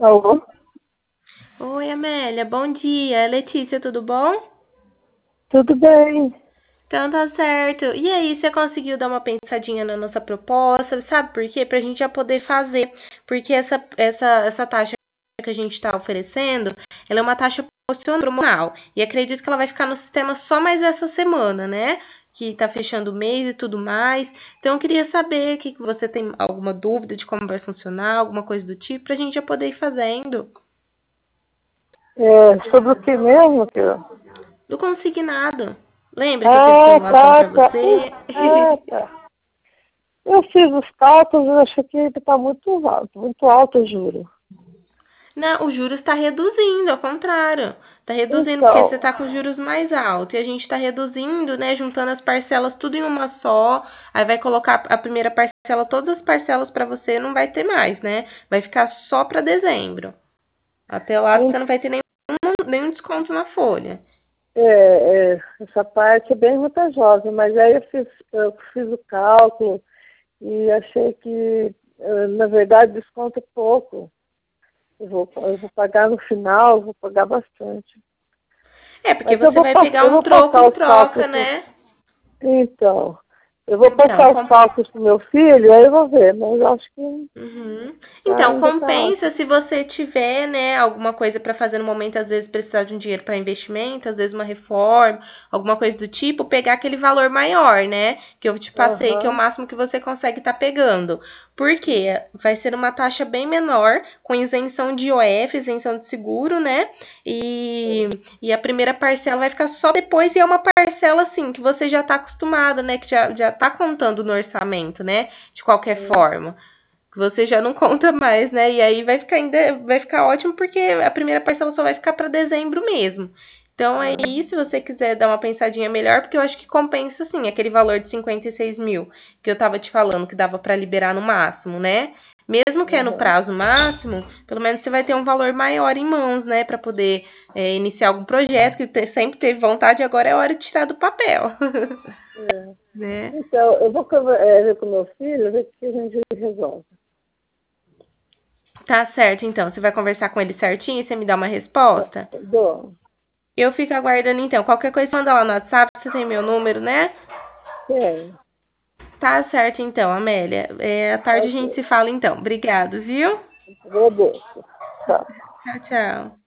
Alô? Oi, Amélia, bom dia. Letícia, tudo bom? Tudo bem? Então tá certo. E aí, você conseguiu dar uma pensadinha na nossa proposta? Sabe por quê? Pra gente já poder fazer. Porque essa taxa que a gente está oferecendo, ela é uma taxa promocional. E acredito que ela vai ficar no sistema só mais essa semana, né? Que tá fechando o mês e tudo mais. Então eu queria saber que você tem alguma dúvida de como vai funcionar, alguma coisa do tipo, pra gente já poder ir fazendo. Sobre o que mesmo, filho? Do consignado. Lembra que eu fiz Ah, simulação tá, para tá. você? Ah, tá. Eu fiz os cálculos, eu acho que está muito alto o juro. Não, o juros está reduzindo, ao contrário. Está reduzindo porque você Então, está com juros mais altos. E a gente está reduzindo, né? Juntando as parcelas tudo em uma só. Aí vai colocar a primeira parcela, todas as parcelas para você, não vai ter mais, né? Vai ficar só para dezembro. Até lá em- você não vai ter nenhum desconto na folha. essa parte é bem vantajosa, mas aí eu fiz o cálculo e achei que, na verdade, desconta pouco. Eu vou pagar no final, eu vou pagar bastante. É, porque Mas eu você vou, vai pass- pegar eu um vou passar os troco-troca, cálculos. né? Então, eu vou Então, passar os cálculos para o meu filho, aí eu vou ver, mas eu acho que Uhum. Então, ainda está ótimo. compensa se você tiver, né, alguma coisa para fazer no momento, às vezes precisar de um dinheiro para investimento, às vezes uma reforma, alguma coisa do tipo, pegar aquele valor maior, né, que eu te passei, que é o Aham. máximo que você consegue estar pegando. Por quê? Vai ser uma taxa bem menor, com isenção de IOF, isenção de seguro, né? E a primeira parcela vai ficar só depois, e é uma parcela assim que você já está acostumada, né, que já está contando no orçamento, né, de qualquer Sim. forma que você já não conta mais, né? E aí vai ficar ótimo porque a primeira parcela só vai ficar para dezembro mesmo. Então é Aham. isso, se você quiser dar uma pensadinha melhor, porque eu acho que compensa sim aquele valor de 56 mil que eu tava te falando que dava para liberar no máximo, né? Mesmo que é no Aham. prazo máximo, pelo menos você vai ter um valor maior em mãos, né? Para poder iniciar algum projeto que sempre teve vontade, agora é hora de tirar do papel. É. né? Então, eu vou ver com meu filho, ver o que a gente resolve. Tá certo, então. Você vai conversar com ele certinho e você me dá uma resposta? Dou. Eu fico aguardando então. Qualquer coisa, manda lá no WhatsApp, você tem meu número, né? Tem. Tá certo então, Amélia. À tarde a Ok. gente se fala então. Obrigado, viu? Agradeço. Tchau. Tchau, tchau.